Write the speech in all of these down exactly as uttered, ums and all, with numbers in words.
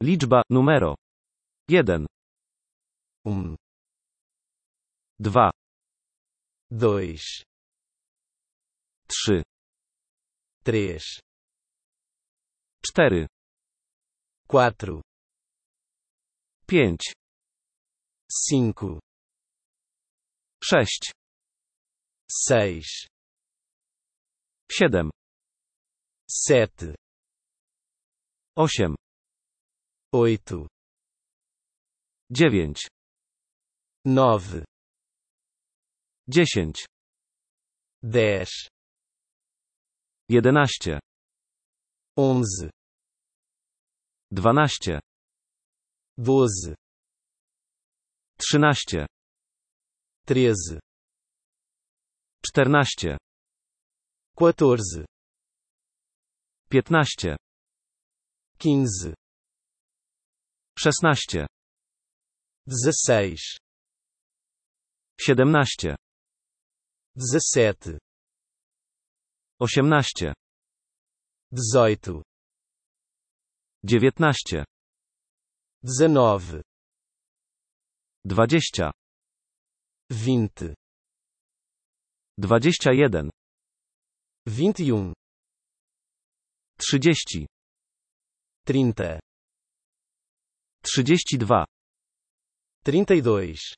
Liczba, numero. jeden. Um, dwa. dois, trzy. três, cztery. quatro, pięć. cinco, sześć. seis, siedem. sete, osiem. oito, dziewięć. nove, dziesięć. dez, jedenaście. onze, dwanaście. doze, trzynaście. treze, czternaście. quatorze, piętnaście. quinze, szesnaście. dezesseis, siedemnaście. dezessete, osiemnaście. dezoito, dziewiętnaście. dezenove, dwadzieścia. vinte, dwadzieścia jeden. vinte e um, trzydzieści. trinta, trzydzieści dwa. trinta e dois,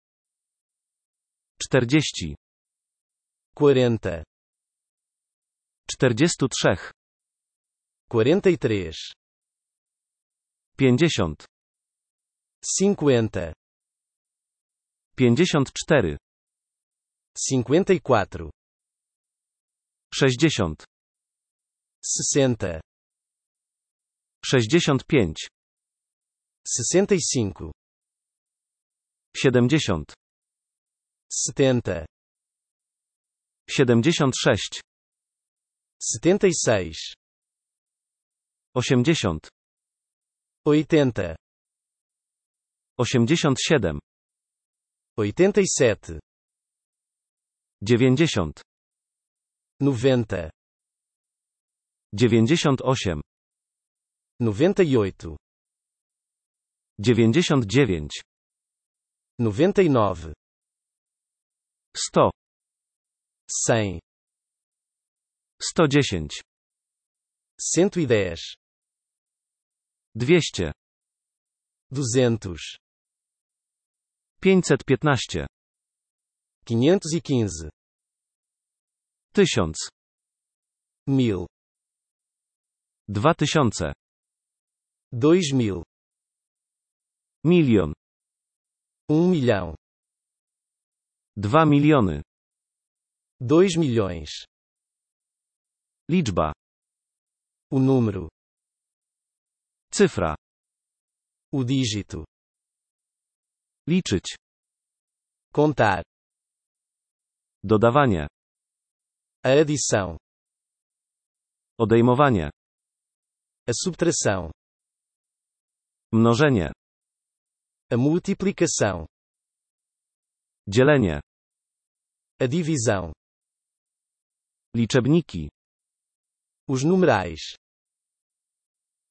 czterdzieści. quarenta, czterdzieści trzy. quarenta e três, pięćdziesiąt. cinquenta, pięćdziesiąt cztery. cinquenta e quatro, sześćdziesiąt. sessenta, sześćdziesiąt pięć. sessenta e cinco, siedemdziesiąt. setenta, siedemdziesiąt sześć. setenta e seis, osiemdziesiąt. oitenta, osiemdziesiąt siedem. oitenta e sete, dziewięćdziesiąt. noventa, dziewięćdziesiąt osiem. noventa e oito, dziewięćdziesiąt dziewięć. noventa e nove, sto. cem, sto dziesięć. cento e dez, dwieście. duzentos, pięćset piętnaście. quinhentos e quinze, tysiąc. mil, Dwa tysiące. dois mil, Milion. um milhão, Dwa miliony. dois milhões, Liczba. o número, Cyfra. o dígito, Liczyć. contar, Dodawanie. a adição, Odejmowanie. a subtração, Mnożenie. a multiplicação, Dzielenie. a divisão, Liczebniki. os numerais,